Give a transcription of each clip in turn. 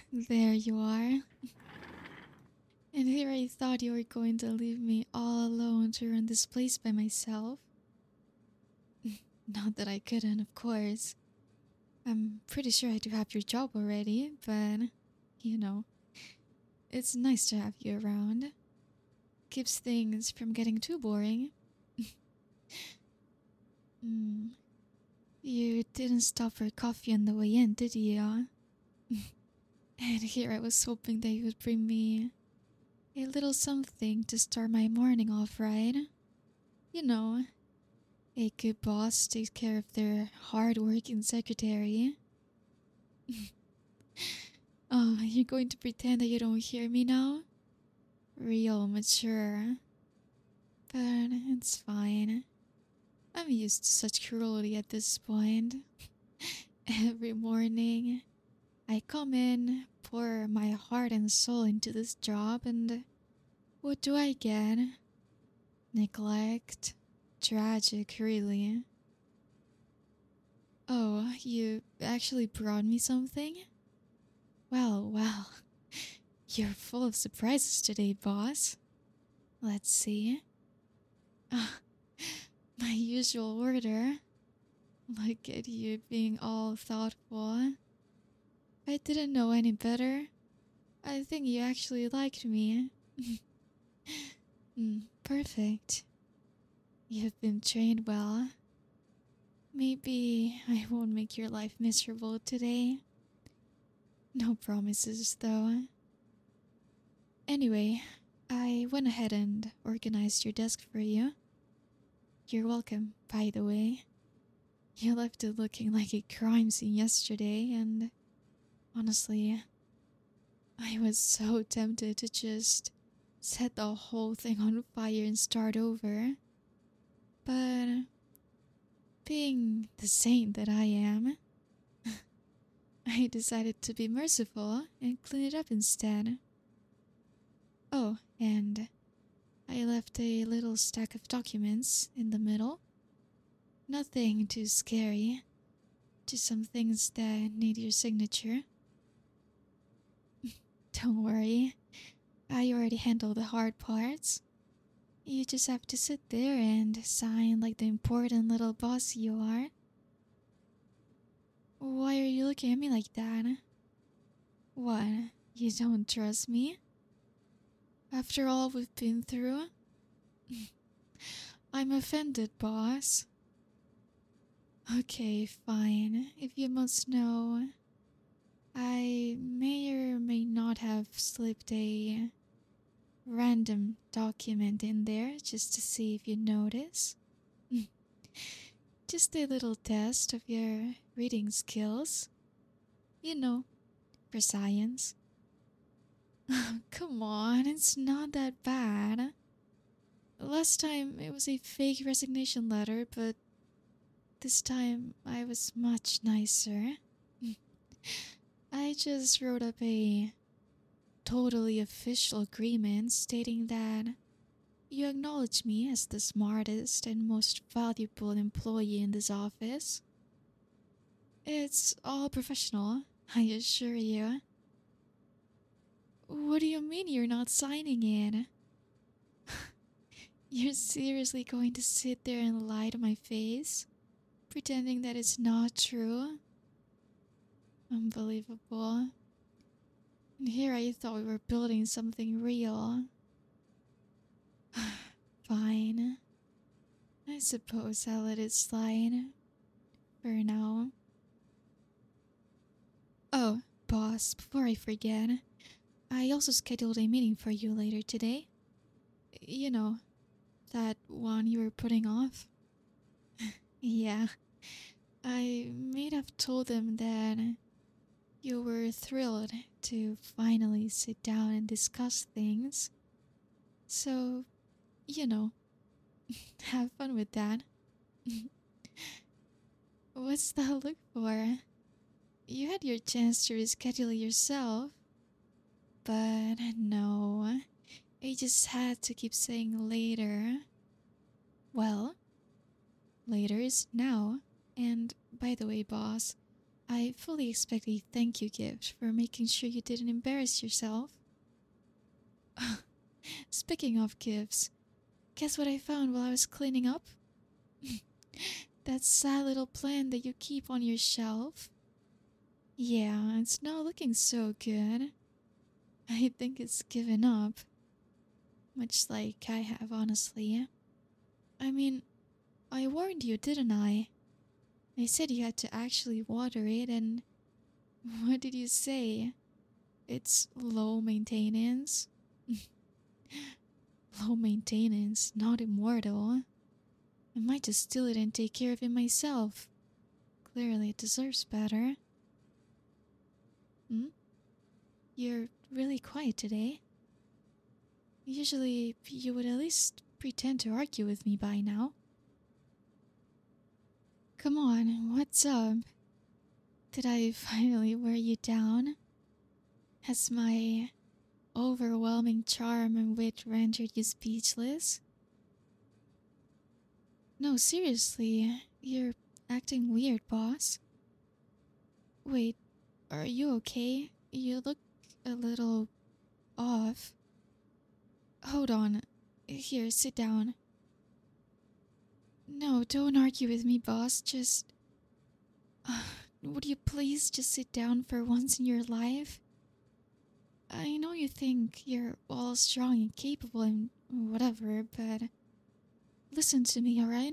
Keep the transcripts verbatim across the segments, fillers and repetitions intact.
There you are. And here I thought you were going to leave me all alone to run this place by myself. Not that I couldn't, of course. I'm pretty sure I do have your job already, but you know, it's nice to have you around. Keeps things from getting too boring. mm. You didn't stop for coffee on the way in, did you? And here I was hoping that you would bring me a little something to start my morning off right. You know, a good boss takes care of their hard-working secretary. Oh, you're going to pretend that you don't hear me now? Real mature. But it's fine. I'm used to such cruelty at this point. Every morning, I come in, pour my heart and soul into this job, and what do I get? Neglect. Tragic, really. Oh, you actually brought me something? Well, well. You're full of surprises today, boss. Let's see. Ah, my usual order. Look at you being all thoughtful. I didn't know any better. I think you actually liked me. mm, perfect. You've been trained well. Maybe I won't make your life miserable today. No promises, though. Anyway, I went ahead and organized your desk for you. You're welcome, by the way. You left it looking like a crime scene yesterday, and honestly, I was so tempted to just set the whole thing on fire and start over. But being the saint that I am, I decided to be merciful and clean it up instead. Oh, and I left a little stack of documents in the middle. Nothing too scary, just some things that need your signature. Don't worry, I already handled the hard parts. You just have to sit there and sign like the important little boss you are. Why are you looking at me like that? What, you don't trust me? After all we've been through? I'm offended, boss. Okay, fine. If you must know, I may or may not have slipped a random document in there just to see if you notice. Just a little test of your reading skills. You know, for science. Come on, it's not that bad. Last time it was a fake resignation letter, but this time I was much nicer. I just wrote up a totally official agreement stating that you acknowledge me as the smartest and most valuable employee in this office. It's all professional, I assure you. What do you mean you're not signing it? You're seriously going to sit there and lie to my face? Pretending that it's not true? Unbelievable. And here I thought we were building something real. Fine. I suppose I'll let it slide. For now. Oh, boss, before I forget, I also scheduled a meeting for you later today. You know, that one you were putting off. Yeah, I may have told them that you were thrilled to finally sit down and discuss things. So, you know, have fun with that. What's that look for? You had your chance to reschedule yourself. But no, I just had to keep saying later. Well, later is now. And by the way, boss, I fully expect a thank you gift for making sure you didn't embarrass yourself. Speaking of gifts, guess what I found while I was cleaning up? That sad little plant that you keep on your shelf. Yeah, it's not looking so good. I think it's given up. Much like I have, honestly. I mean, I warned you, didn't I? I said you had to actually water it, and what did you say? It's low maintenance? Low maintenance, not immortal. I might just steal it and take care of it myself. Clearly, it deserves better. Hmm? You're really quiet today. Usually, you would at least pretend to argue with me by now. Come on, what's up? Did I finally wear you down? Has my overwhelming charm and wit rendered you speechless? No, seriously, you're acting weird, boss. Wait, are you okay? You look a little off. Hold on. Here, sit down. No, don't argue with me, boss. Just... Uh, would you please just sit down for once in your life? I know you think you're all strong and capable and whatever, but... Listen to me, alright?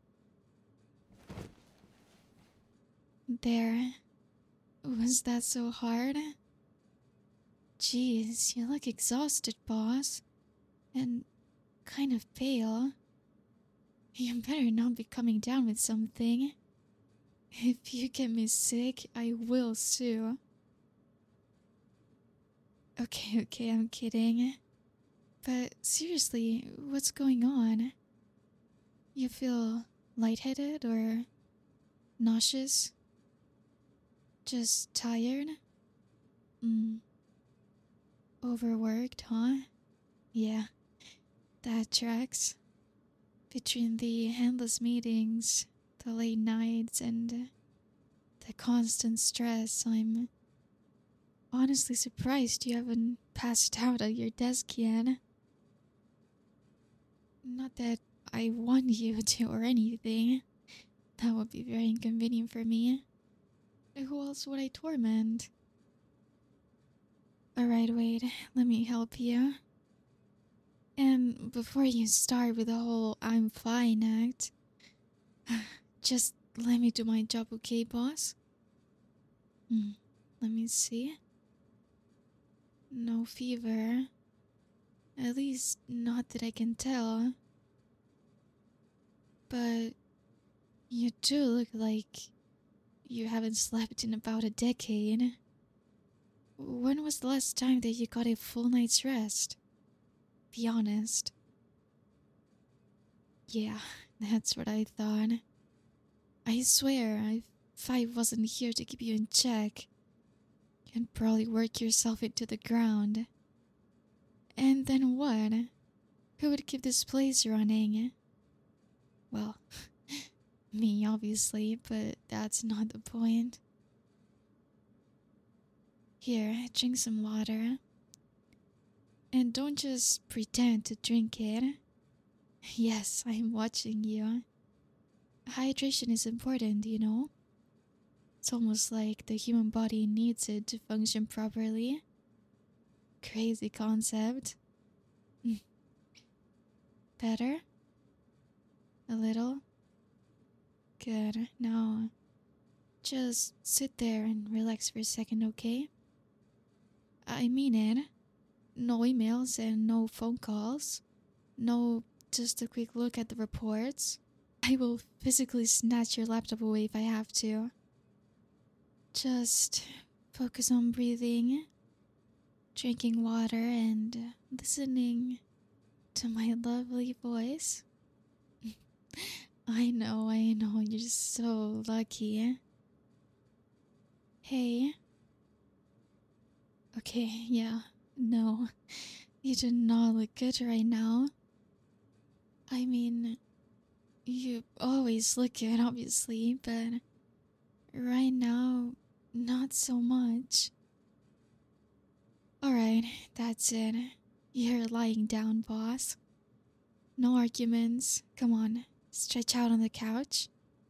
There. Was that so hard? Jeez, you look exhausted, boss. And kind of pale. You better not be coming down with something. If you get me sick, I will sue. Okay, okay, I'm kidding. But seriously, what's going on? You feel lightheaded or nauseous? Just tired? Hmm. Overworked, huh? Yeah, that tracks. Between the endless meetings, the late nights, and the constant stress, I'm honestly surprised you haven't passed out at your desk yet. Not that I want you to or anything. That would be very inconvenient for me. Who else would I torment? Alright, wait, let me help you. And before you start with the whole I'm fine act, just let me do my job, okay, boss? Hmm, let me see. No fever. At least, not that I can tell. But you do look like you haven't slept in about a decade. When was the last time that you got a full night's rest? Be honest. Yeah, that's what I thought. I swear, if I wasn't here to keep you in check, you'd probably work yourself into the ground. And then what? Who would keep this place running? Well, me, obviously, but that's not the point. Here, drink some water. And don't just pretend to drink it. Yes, I'm watching you. Hydration is important, you know? It's almost like the human body needs it to function properly. Crazy concept. Better? A little? Good. Now, just sit there and relax for a second, okay? I mean it. No emails and no phone calls. No, just a quick look at the reports. I will physically snatch your laptop away if I have to. Just focus on breathing, drinking water, and listening to my lovely voice. I know, I know, you're so lucky. Hey. Okay, yeah, no, you do not look good right now. I mean, you always look good, obviously, but right now, not so much. Alright, that's it. You're lying down, boss. No arguments. Come on, stretch out on the couch.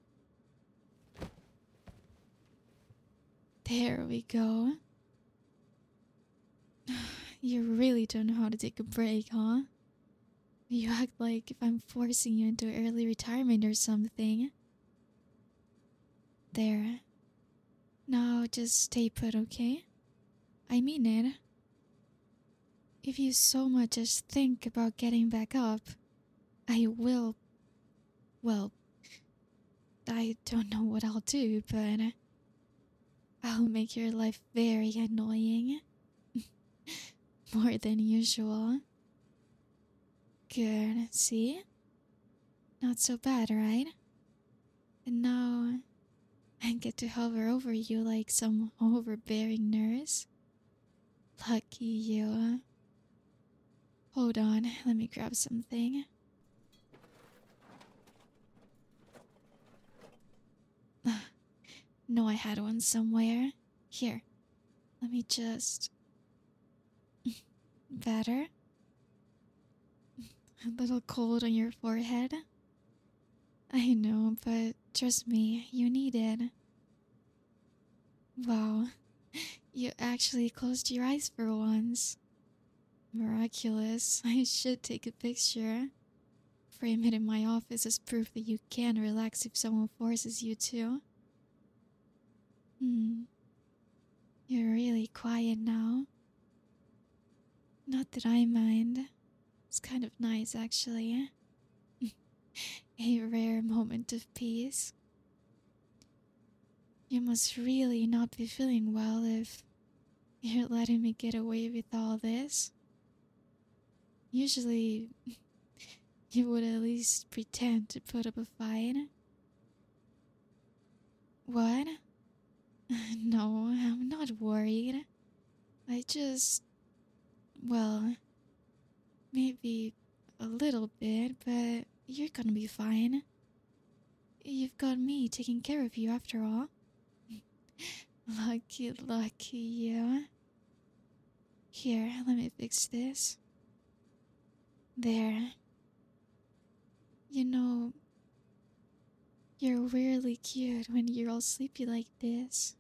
There we go. You really don't know how to take a break, huh? You act like if I'm forcing you into early retirement or something. There. Now just stay put, okay? I mean it. If you so much as think about getting back up, I will. Well, I don't know what I'll do, but I'll make your life very annoying. More than usual. Good, see? Not so bad, right? And now I get to hover over you like some overbearing nurse. Lucky you. Hold on, let me grab something. No, I had one somewhere. Here, let me just... Better? A little cold on your forehead? I know, but trust me, you need it. Wow, you actually closed your eyes for once. Miraculous. I should take a picture. Frame it in my office as proof that you can relax if someone forces you to. Hmm. You're really quiet now. Not that I mind. It's kind of nice, actually. A rare moment of peace. You must really not be feeling well if you're letting me get away with all this. Usually, you would at least pretend to put up a fight. What? No, I'm not worried. I just... Well, maybe a little bit, but you're gonna be fine. You've got me taking care of you after all. Lucky, lucky you. Here, let me fix this. There. You know, you're really cute when you're all sleepy like this.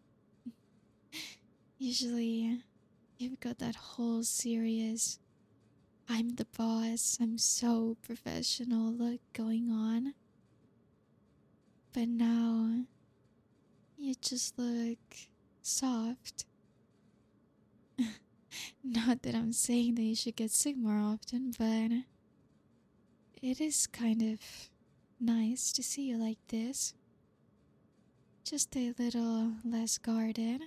Usually, you've got that whole serious, I'm the boss, I'm so professional look going on. But now, you just look soft. Not that I'm saying that you should get sick more often, but it is kind of nice to see you like this. Just a little less guarded.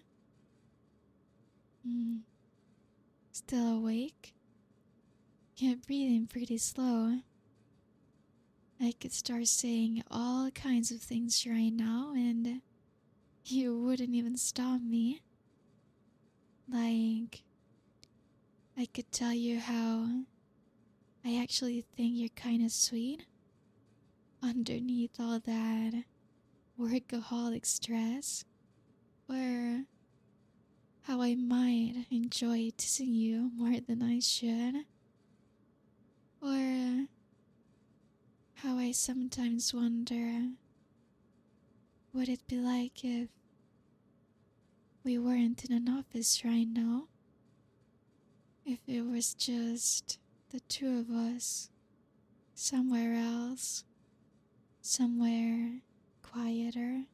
Mm. Still awake? You're breathing pretty slow. I could start saying all kinds of things right now and you wouldn't even stop me. Like, I could tell you how I actually think you're kinda sweet underneath all that workaholic stress, or how I might enjoy teasing you more than I should, or how I sometimes wonder what it'd be like if we weren't in an office right now, if it was just the two of us somewhere else, somewhere quieter.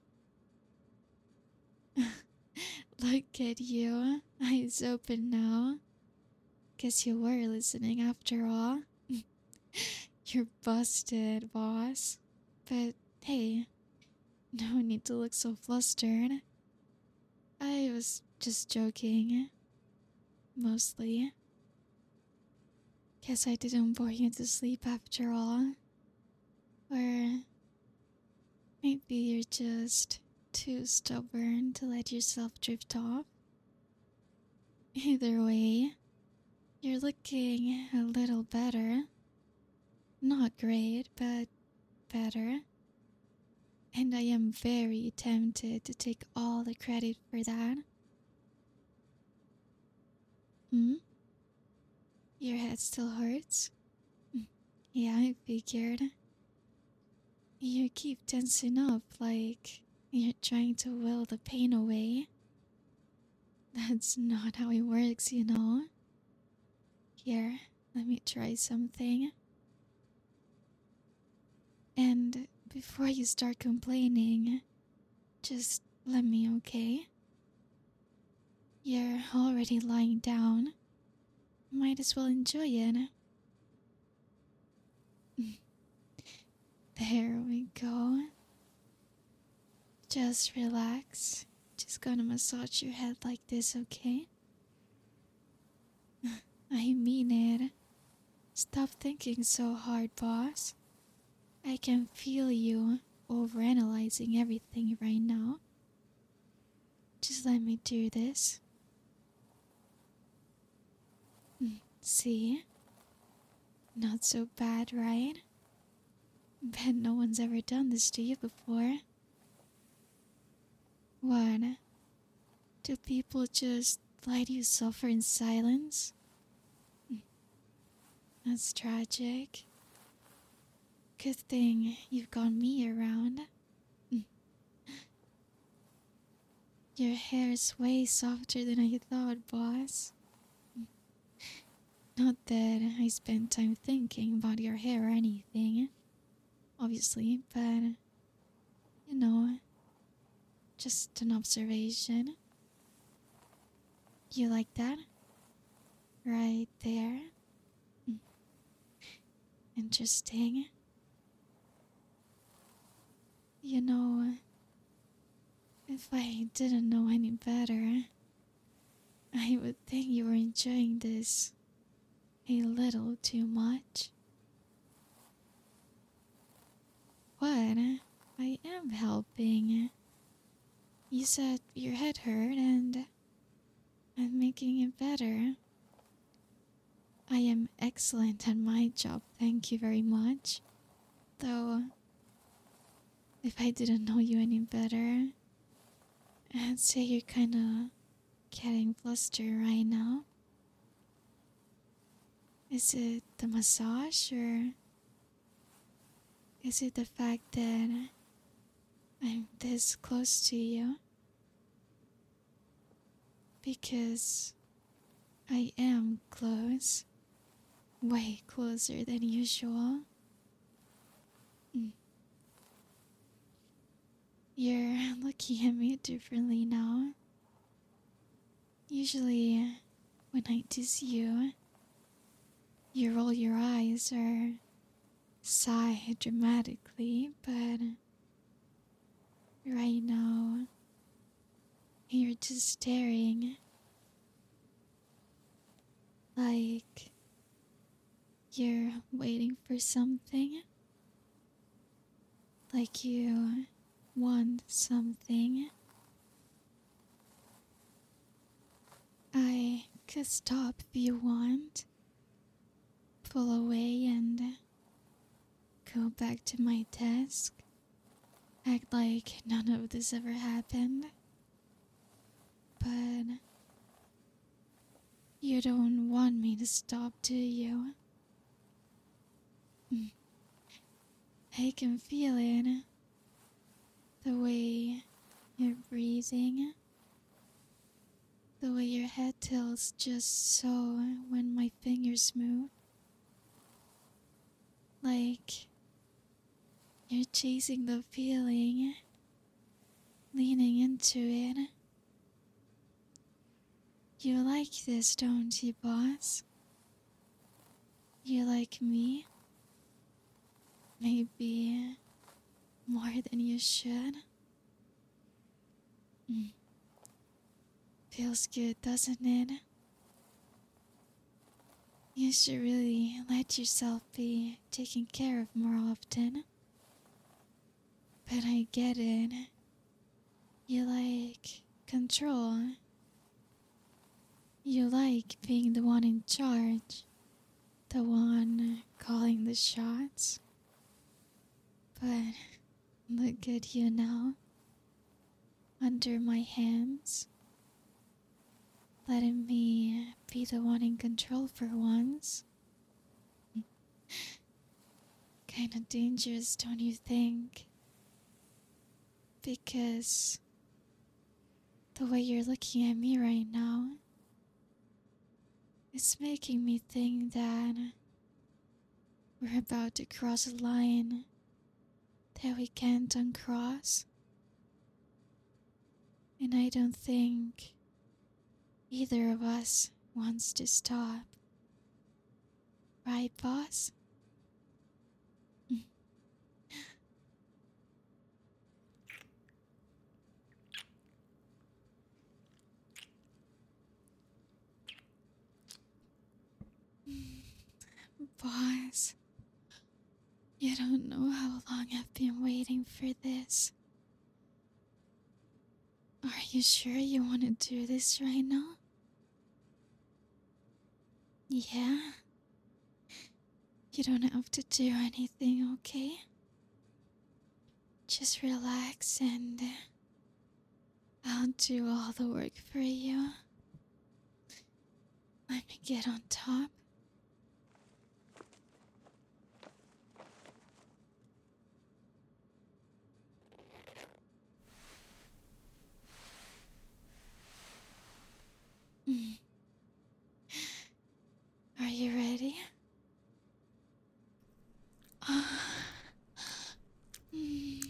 Look at you, eyes open now. Guess you were listening after all. You're busted, boss. But hey, no need to look so flustered. I was just joking. Mostly. Guess I didn't bore you to sleep after all. Or maybe you're just too stubborn to let yourself drift off. Either way, you're looking a little better. Not great, but better. And I am very tempted to take all the credit for that. Hmm? Your head still hurts? Mm, yeah, I figured. You keep tensing up like you're trying to will the pain away. That's not how it works, you know. Here, let me try something. And before you start complaining, just let me, okay? You're already lying down. Might as well enjoy it. There we go. Just relax. Just gonna massage your head like this, okay? I mean it. Stop thinking so hard, boss. I can feel you overanalyzing everything right now. Just let me do this. Mm, see? Not so bad, right? Bet no one's ever done this to you before. What? Do people just let you suffer in silence? Mm, that's tragic. Good thing you've got me around. Mm, your hair's way softer than I thought, boss. Mm, not that I spent time thinking about your hair or anything, obviously, but you know, just an observation. You like that? Right there? Mm, interesting. You know, if I didn't know any better, I would think you were enjoying this a little too much. What? I am helping. You said your head hurt and I'm making it better. I am excellent at my job, thank you very much. Though, if I didn't know you any better, I'd say you're kinda getting flustered right now. Is it the massage or is it the fact that I'm this close to you? Because I am close. Way closer than usual. Mm. You're looking at me differently now. Usually, when I tease you, you roll your eyes or sigh dramatically, but right now, you're just staring like you're waiting for something, like you want something. I could stop if you want, pull away and go back to my desk, act like none of this ever happened. But you don't want me to stop, do you? Mm, I can feel it. The way you're breathing. The way your head tilts just so when my fingers move. Like you're chasing the feeling, leaning into it. You like this, don't you, boss? You like me? Maybe more than you should. Mm. Feels good, doesn't it? You should really let yourself be taken care of more often. But I get it. You like control. You like being the one in charge. The one calling the shots. But Look at you now, under my hands, letting me be the one in control for once. Kinda dangerous, don't you think? Because the way you're looking at me right now is making me think that we're about to cross a line that we can't uncross. And I don't think either of us wants to stop. Right, boss? Boss, you don't know how long I've been waiting for this. Are you sure you want to do this right now? Yeah? You don't have to do anything, okay? Just relax and I'll do all the work for you. Let me get on top. Mm. Are you ready? Ah. Mm.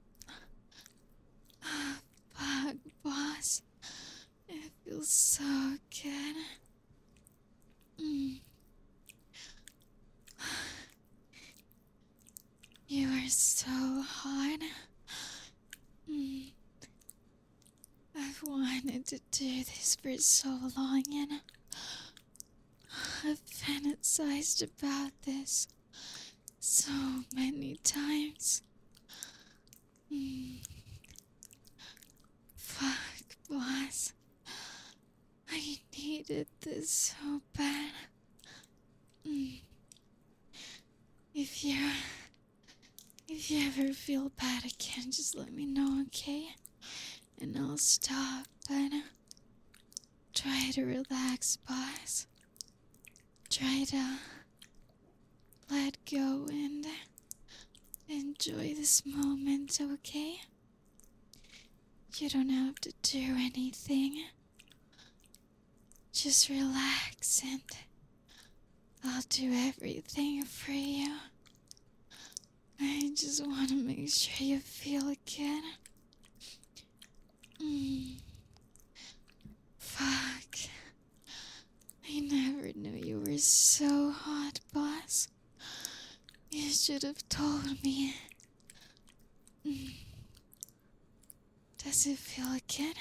Ah, fuck, boss. It feels so good. Mm. You are so hot. Mm. I've wanted to do this for so long and I've fantasized about this so many times. Mm. Fuck, boss. I needed this so bad. Mm. If you... If you ever feel bad again, just let me know, okay? And I'll stop, but... Try to relax, boss. Try to... Let go and... Enjoy this moment, okay? You don't have to do anything. Just relax and I'll do everything for you. I just want to make sure you feel good. Mm. Fuck. I never knew you were so hot, boss. You should have told me. Mm. Does it feel good?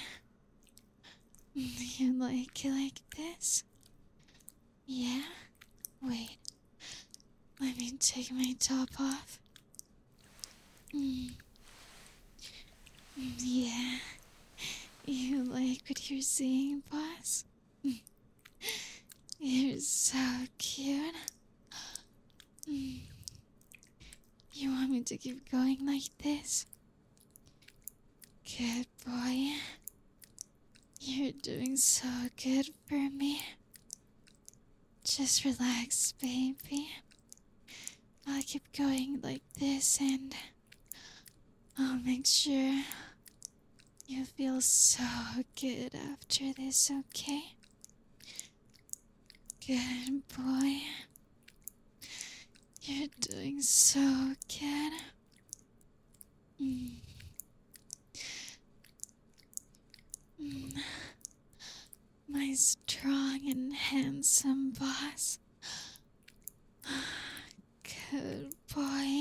You like it like this? Yeah? Wait. Let me take my top off. Mm. Yeah. You like what you're seeing, boss? You're so cute. Mm. You want me to keep going like this? Good boy. You're doing so good for me. Just relax, baby. I'll keep going like this and I'll make sure you feel so good after this, okay? Good boy. You're doing so good. Mm. Mm. My strong and handsome boss. Good boy.